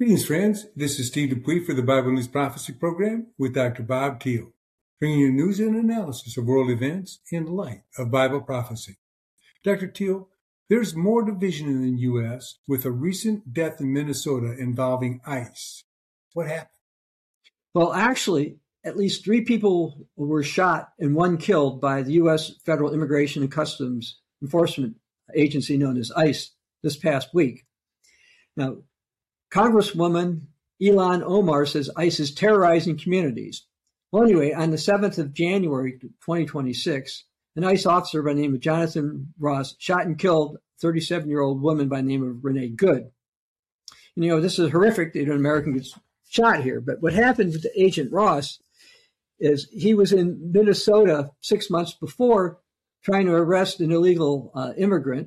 Greetings, friends. This is Steve Dupuy for the Bible News Prophecy Program with Dr. Bob Teal, bringing you news and analysis of world events in light of Bible prophecy. Dr. Teal, there's more division in the U.S. with a recent death in Minnesota involving ICE. What happened? Well, actually, at least 3 people were shot and 1 killed by the U.S. Federal Immigration and Customs Enforcement Agency, known as ICE, this past week. Now, Congresswoman Ilhan Omar says ICE is terrorizing communities. Well, anyway, on the 7th of January, 2026, an ICE officer by the name of Jonathan Ross shot and killed a 37-year-old woman by the name of Renee Good. You know, this is horrific that an American gets shot here, but what happened with Agent Ross is he was in Minnesota 6 months before trying to arrest an illegal immigrant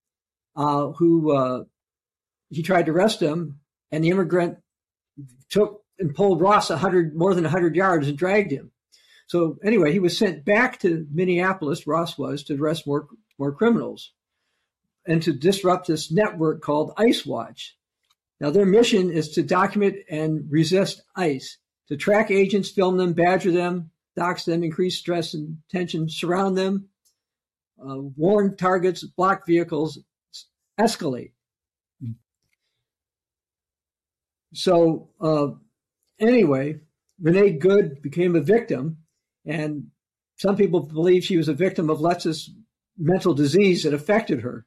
who he tried to arrest him, and the immigrant took and pulled Ross more than 100 yards and dragged him. So anyway, he was sent back to Minneapolis, Ross was, to arrest more criminals and to disrupt this network called ICE Watch. Now, their mission is to document and resist ICE, to track agents, film them, badger them, dox them, increase stress and tension, surround them, warn targets, block vehicles, escalate. So anyway, Renee Good became a victim, and some people believe she was a victim of Letz's mental disease that affected her.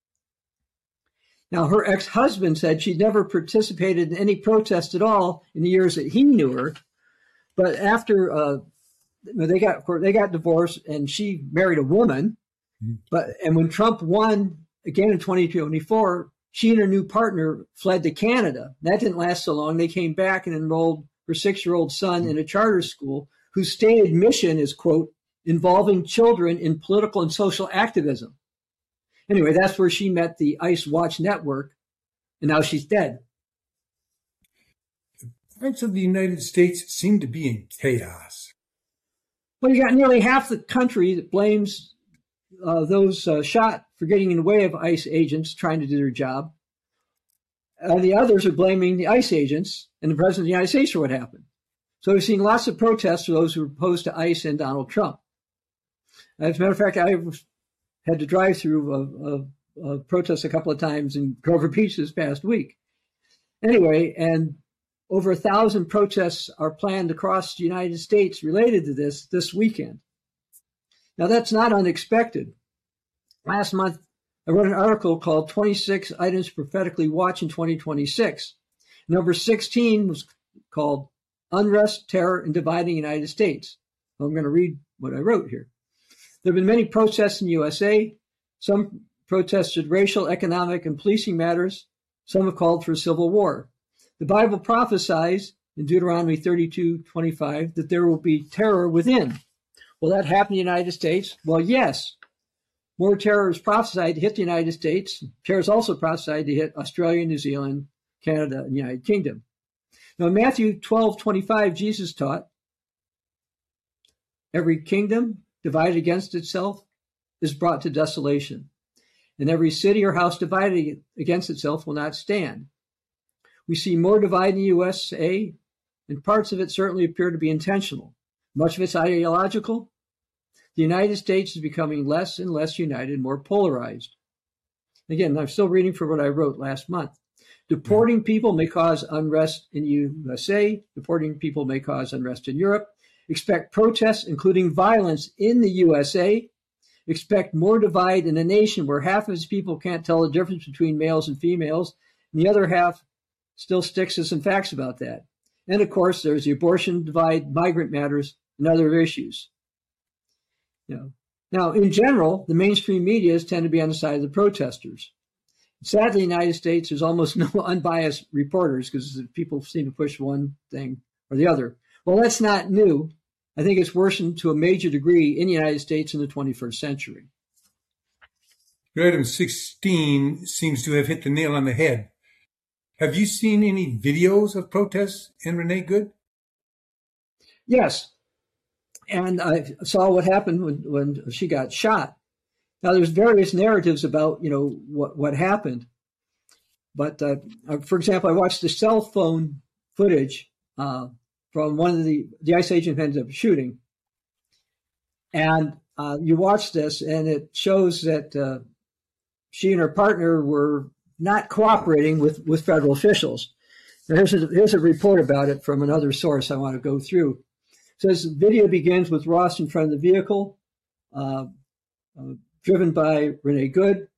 Now, her ex-husband said she'd never participated in any protest at all in the years that he knew her, but after they got divorced and she married a woman, and when Trump won again in 2024, she and her new partner fled to Canada. That didn't last so long. They came back and enrolled her 6-year-old son in a charter school whose stated mission is, quote, involving children in political and social activism. Anyway, that's where she met the ICE Watch network, and now she's dead. Parts of the United States seem to be in chaos. Well, you got nearly half the country that blames those shot for getting in the way of ICE agents trying to do their job. The others are blaming the ICE agents and the President of the United States for what happened. So we've seen lots of protests for those who are opposed to ICE and Donald Trump. As a matter of fact, I had to drive through a protest a couple of times in Grover Beach this past week. Anyway, and over 1,000 protests are planned across the United States related to this weekend. Now, that's not unexpected. Last month, I wrote an article called 26 Items to Prophetically Watch in 2026. Number 16 was called Unrest, Terror, and Dividing the United States. I'm going to read what I wrote here. There have been many protests in the USA. Some protested racial, economic, and policing matters. Some have called for a civil war. The Bible prophesies in Deuteronomy 32:25 that there will be terror within. Will that happen in the United States? Well, yes. More terror is prophesied to hit the United States. Terror is also prophesied to hit Australia, New Zealand, Canada, and the United Kingdom. Now, in Matthew 12:25, Jesus taught, every kingdom divided against itself is brought to desolation, and every city or house divided against itself will not stand. We see more divide in the USA, and parts of it certainly appear to be intentional. Much of it's ideological. The United States is becoming less and less united, more polarized. Again, I'm still reading from what I wrote last month. Deporting people may cause unrest in the USA. Deporting people may cause unrest in Europe. Expect protests, including violence, in the USA. Expect more divide in a nation where half of its people can't tell the difference between males and females, and the other half still sticks to some facts about that. And of course, there's the abortion divide, migrant matters, and other issues. Now, in general, the mainstream media tend to be on the side of the protesters. Sadly, in the United States, there's almost no unbiased reporters because people seem to push one thing or the other. Well, that's not new. I think it's worsened to a major degree in the United States in the 21st century. Item 16 seems to have hit the nail on the head. Have you seen any videos of protests in Renee Good? Yes. And I saw what happened when she got shot. Now, there's various narratives about, what happened. But for example, I watched the cell phone footage from one of the ICE agent ended up shooting. And you watch this, and it shows that she and her partner were not cooperating with federal officials. Now, here's a report about it from another source I want to go through. It says the video begins with Ross in front of the vehicle, driven by Renee Good.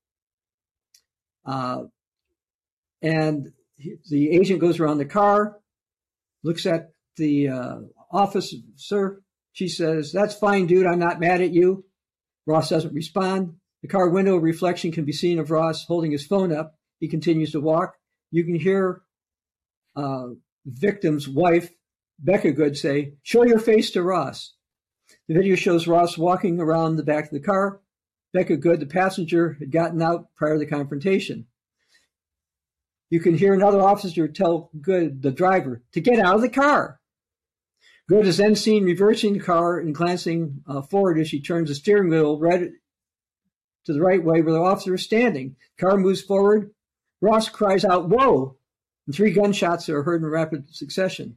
And the agent goes around the car, looks at the officer. She says, "That's fine, dude. I'm not mad at you." Ross doesn't respond. The car window reflection can be seen of Ross holding his phone up. He continues to walk. You can hear victim's wife, Becca Good, say, "Show your face to Ross." The video shows Ross walking around the back of the car. Becca Good, the passenger, had gotten out prior to the confrontation. You can hear another officer tell Good, the driver, to get out of the car. Good is then seen reversing the car and glancing forward as she turns the steering wheel right to the right way where the officer is standing. The car moves forward. Ross cries out, "Whoa!" And 3 gunshots are heard in rapid succession.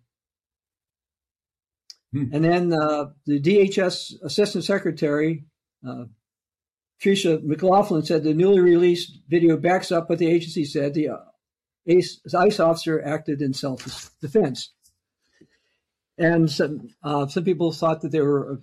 And then the DHS Assistant Secretary, Tricia McLaughlin, said the newly released video backs up what the agency said. The ICE officer acted in self-defense. And some people thought that they were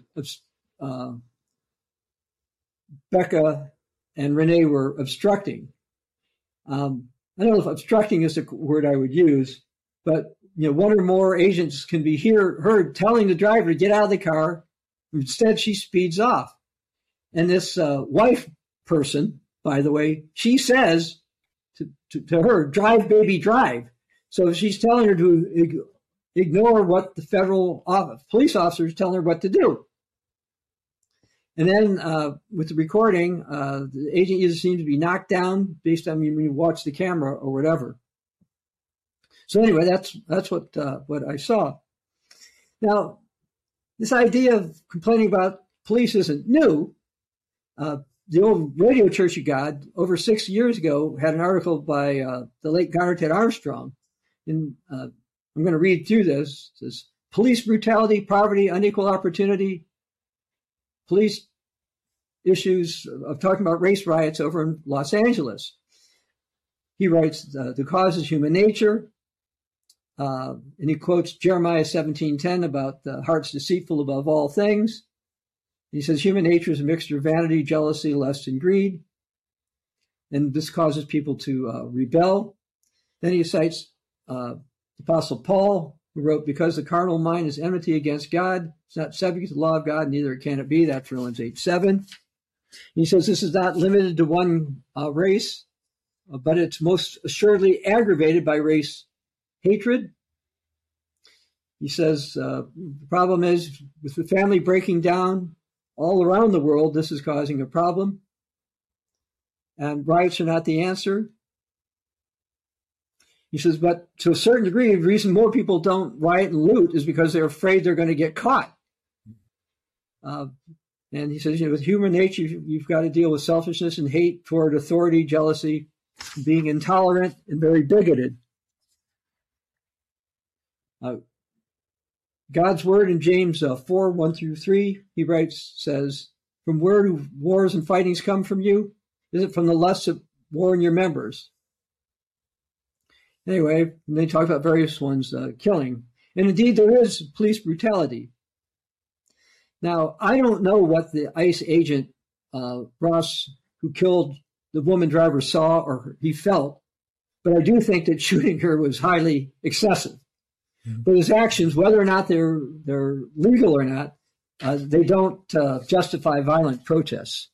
Becca and Renee were obstructing. I don't know if obstructing is the word I would use, but one or more agents can be heard telling the driver to get out of the car. Instead, she speeds off. And this wife person, by the way, she says to her, "Drive, baby, drive." So she's telling her to ignore what the federal police officers tell her what to do. And then with the recording, the agent either seems to be knocked down based on when you watch the camera or whatever. So anyway, that's what I saw. Now, this idea of complaining about police isn't new. The old Radio Church of God, over 6 years ago, had an article by the late Garner Ted Armstrong. And I'm going to read through this. It says, "Police brutality, poverty, unequal opportunity, police issues of talking about race riots over in Los Angeles." He writes, "The cause is human nature." And he quotes Jeremiah 17:10 about the heart's deceitful above all things. He says human nature is a mixture of vanity, jealousy, lust, and greed. And this causes people to rebel. Then he cites Apostle Paul, who wrote, "Because the carnal mind is enmity against God, it's not subject to the law of God, neither can it be." That's Romans 8:7. He says this is not limited to one race, but it's most assuredly aggravated by race hatred. He says the problem is with the family breaking down all around the world, this is causing a problem. And riots are not the answer. He says, but to a certain degree, the reason more people don't riot and loot is because they're afraid they're going to get caught. And he says, with human nature, you've got to deal with selfishness and hate toward authority, jealousy, being intolerant and very bigoted. God's word in James 4:1-3, he writes, says, "From where do wars and fightings come from you? Is it from the lusts of war in your members?" Anyway, they talk about various ones killing. And indeed, there is police brutality. Now, I don't know what the ICE agent, Ross, who killed the woman driver, saw or he felt, but I do think that shooting her was highly excessive. But his actions, whether or not they're legal or not, they don't justify violent protests.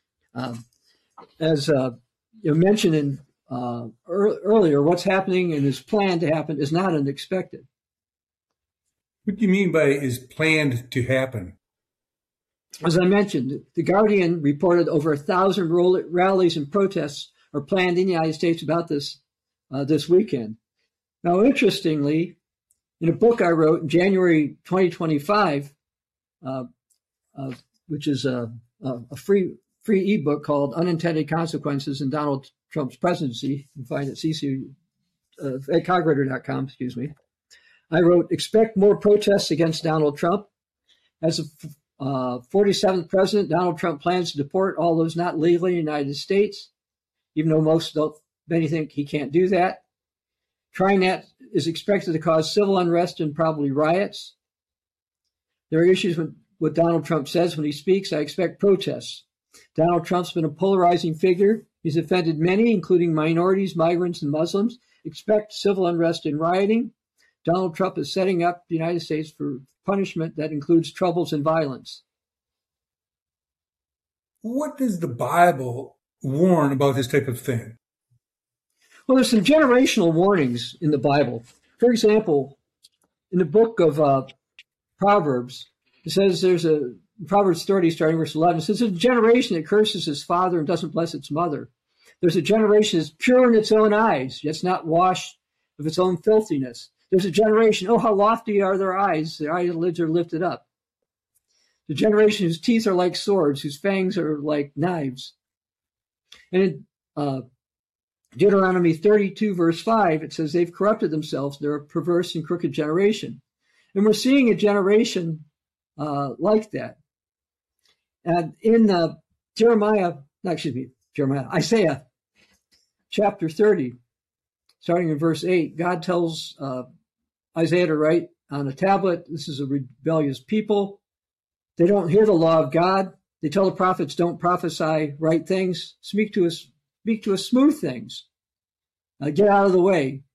As you mentioned in earlier, what's happening and is planned to happen is not unexpected. What do you mean by is planned to happen? As I mentioned, The Guardian reported over 1,000 rallies and protests are planned in the United States about this weekend. Now, interestingly, in a book I wrote in January 2025, which is a free ebook called Unintended Consequences in Donald Trump's presidency. You can find it at cogwriter.com, I wrote, expect more protests against Donald Trump. As the 47th president, Donald Trump plans to deport all those not legally in the United States, even though many think he can't do that. Trying that is expected to cause civil unrest and probably riots. There are issues with what Donald Trump says when he speaks. I expect protests. Donald Trump's been a polarizing figure. He's offended many, including minorities, migrants, and Muslims. Expect civil unrest and rioting. Donald Trump is setting up the United States for punishment that includes troubles and violence. What does the Bible warn about this type of thing? Well, there's some generational warnings in the Bible. For example, in the book of Proverbs, it says Proverbs 30, starting verse 11, it says, there's a generation that curses its father and doesn't bless its mother. There's a generation that's pure in its own eyes, yet not washed of its own filthiness. There's a generation, oh, how lofty are their eyelids are lifted up. The generation whose teeth are like swords, whose fangs are like knives. And in Deuteronomy 32, verse 5, it says they've corrupted themselves. They're a perverse and crooked generation. And we're seeing a generation like that. And in Isaiah chapter 30, starting in verse 8, God tells Isaiah to write on a tablet, this is a rebellious people. They don't hear the law of God. They tell the prophets, don't prophesy right things. Speak to us smooth things. Get out of the way.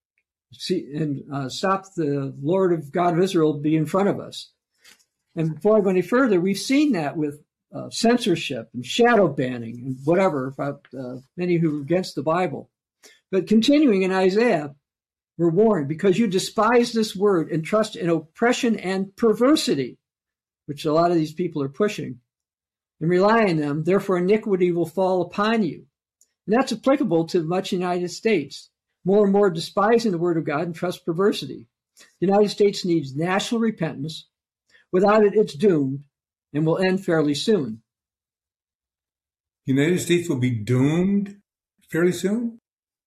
Stop the Lord of God of Israel be in front of us. And before I go any further, we've seen that with censorship and shadow banning and whatever about many who are against the Bible. But continuing in Isaiah, we're warned, because you despise this word and trust in oppression and perversity, which a lot of these people are pushing, and rely on them, therefore iniquity will fall upon you. And that's applicable to much United States. More and more despising the word of God and trust perversity. The United States needs national repentance. Without it, it's doomed and will end fairly soon. The United States will be doomed fairly soon?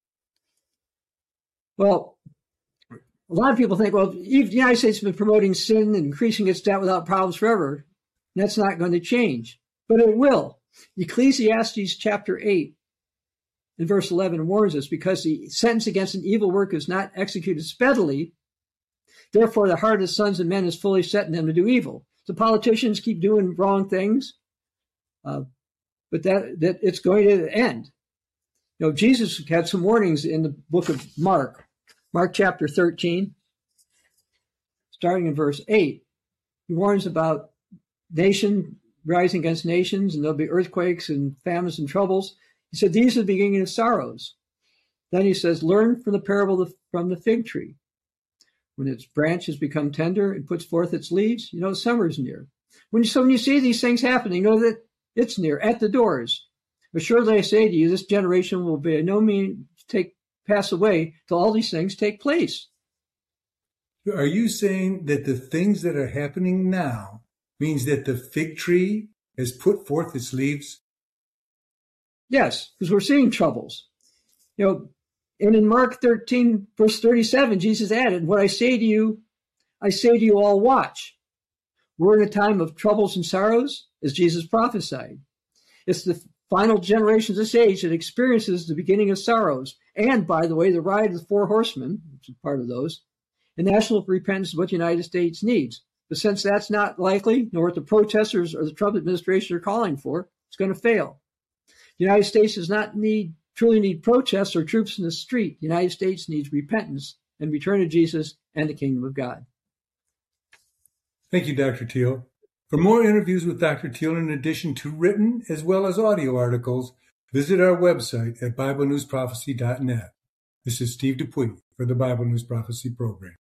Well, a lot of people think, well, the United States has been promoting sin and increasing its debt without problems forever. And that's not going to change. But it will. Ecclesiastes chapter 8 and verse 11 warns us, because the sentence against an evil work is not executed speedily, therefore the heart of the sons of men is fully set in them to do evil. The politicians keep doing wrong things, but that it's going to end. You know, Jesus had some warnings in the book of Mark chapter 13, starting in verse 8. He warns about nation rising against nations, and there'll be earthquakes and famines and troubles. He said, these are the beginning of sorrows. Then he says, learn from the parable from the fig tree. When its branches become tender and puts forth its leaves, you know summer's near. When you see these things happening, know that it's near, at the doors. Assuredly I say to you, this generation will by no means pass away till all these things take place. Are you saying that the things that are happening now means that the fig tree has put forth its leaves? Yes, because we're seeing troubles. You know, and in Mark 13, verse 37, Jesus added, what I say to you all, watch. We're in a time of troubles and sorrows, as Jesus prophesied. It's the final generation of this age that experiences the beginning of sorrows. And, by the way, the ride of the four horsemen, which is part of those, and national repentance is what the United States needs. But since that's not likely, nor what the protesters or the Trump administration are calling for, it's going to fail. The United States does not truly need protests or troops in the street. The United States needs repentance and return to Jesus and the kingdom of God. Thank you, Dr. Thiel. For more interviews with Dr. Thiel, in addition to written as well as audio articles, visit our website at BibleNewsProphecy.net. This is Steve Dupuy for the Bible News Prophecy Program.